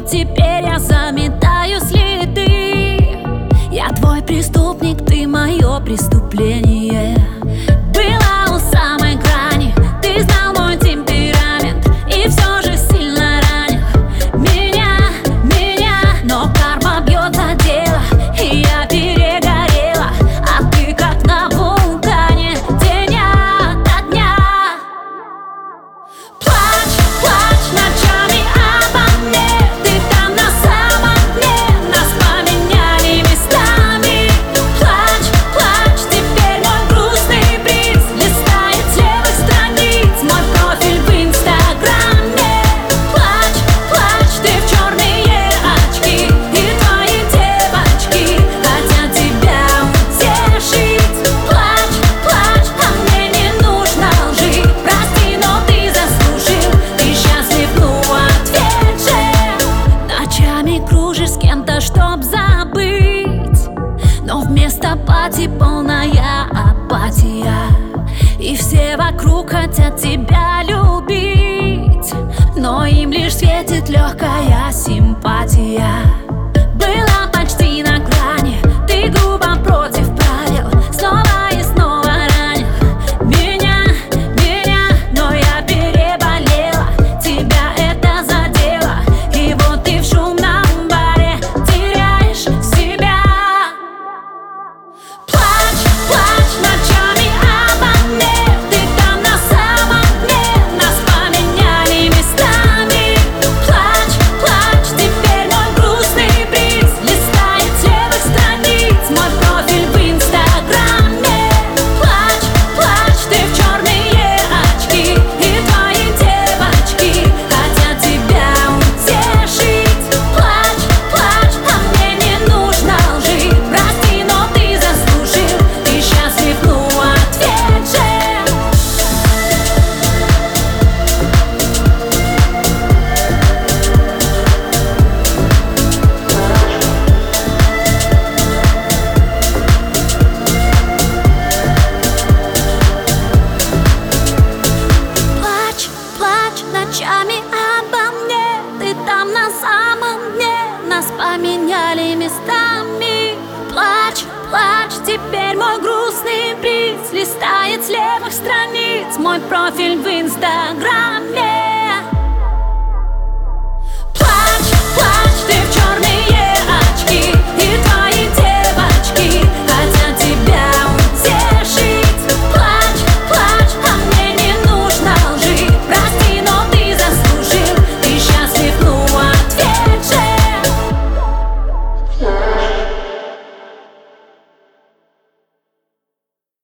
теперь я заметаю следы. Я твой преступник, ты мое преступление. Была у самой грани, ты знал мой темперамент, и все же сильно ранил меня. Но карма бьет за дело, и я перегорела, а ты как на вулкане, день ото дня. Плачь, плачь ночами обо мне, ты там на самом дне, нас поменяли местами. Плачь, плачь, теперь мой грустный бриз листает с левых страниц мой профиль в Инстаграме. Плачь, плачь, ты в черные очки, и твои девочки хотят тебя утешить. Плачь, плачь, а мне не нужно лжи, прости, но ты заслужил, ты счастлив, ну ответь же. Ночами кружишь с кем-то, чтоб забыть, но вместо пати полная апатия, и все вокруг хотят тебя любить, но им лишь светит легкая симпатия. Была почти на грани, ты грубо против правил, снова и снова ранил меня, но я переболела, тебя это задело, и вот ты в шумном баре теряешь себя. Плачь, плачь ночами обо мне, ты там на самом дне, нас поменяли местами. Плачь, плачь, теперь мой грустный бриз листает с левых страниц мой профиль в Инстаграме. Плачь, плачь, ты в черные очки, и твои девочки хотят тебя утешить. Плачь, плачь, а мне не нужно лжи, прости, но ты заслужил, ты счастлив, ну ответь же. Плачь, плачь ночами обо мне, ты там на самом дне, нас поменяли местами. Плачь, плачь, теперь мой грустный приз листает с левых страниц мой профиль в Инстаграме.